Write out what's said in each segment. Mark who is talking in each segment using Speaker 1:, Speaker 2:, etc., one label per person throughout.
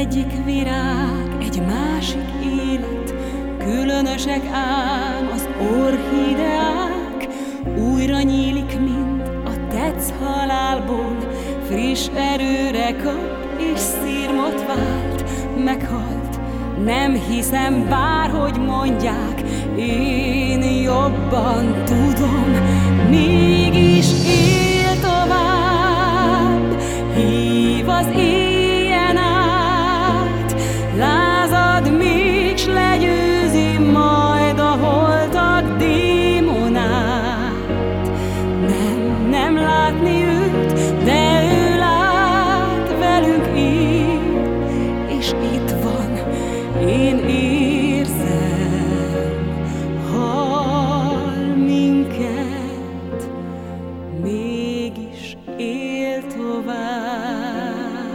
Speaker 1: egyik virág, egy másik élet, különösek ám az orchideák. Újra nyílik mind a tetsz halálból, friss erőre kap és szirmot vált. Meghalt, nem hiszem, bárhogy mondják, én jobban tudom, mégis él tovább, hív az éjjen át, lázad, még s legyőzi majd a holtak démonát. Nem látni őt, de ő lát, velünk él, és itt van, én érzem, hall minket, mégis él tovább.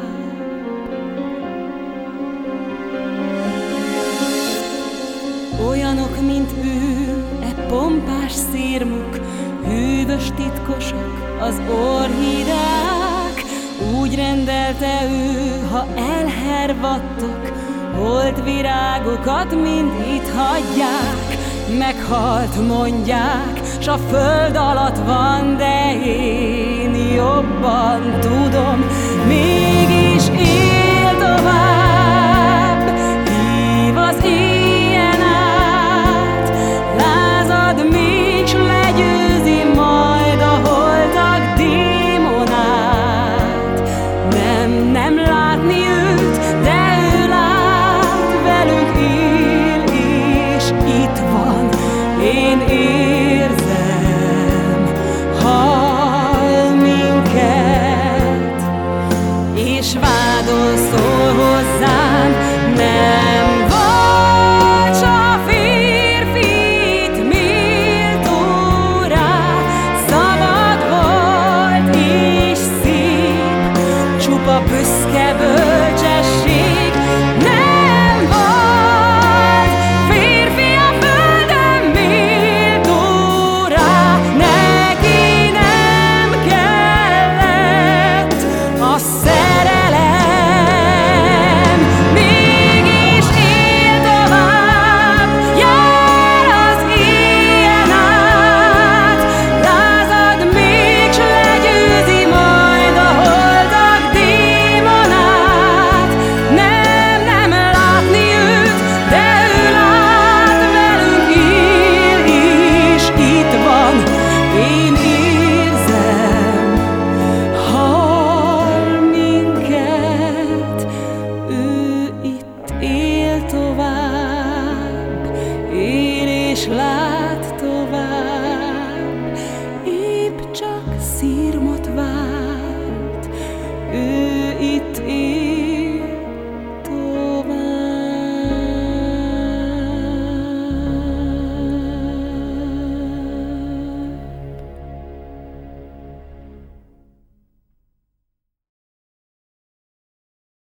Speaker 1: Olyanok, mint ő, e pompás szirmuk, hűvös titkosak az orchideák. Úgy rendelte ő, ha elhervadtok, holt virágokat mind itt hagyják. Meghalt, mondják, s a föld alatt van, de én jobban tudom, mégis él tovább, hív az éjjen át, lázad, még s legyőzi majd a holtak démonát. Nem látni őt, de ő lát, velünk él, és itt van, én érzem, hall minket, és vádol, szól hozzám, nem vagy s a férfit méltó rá, szabad volt és szép, csupa büszke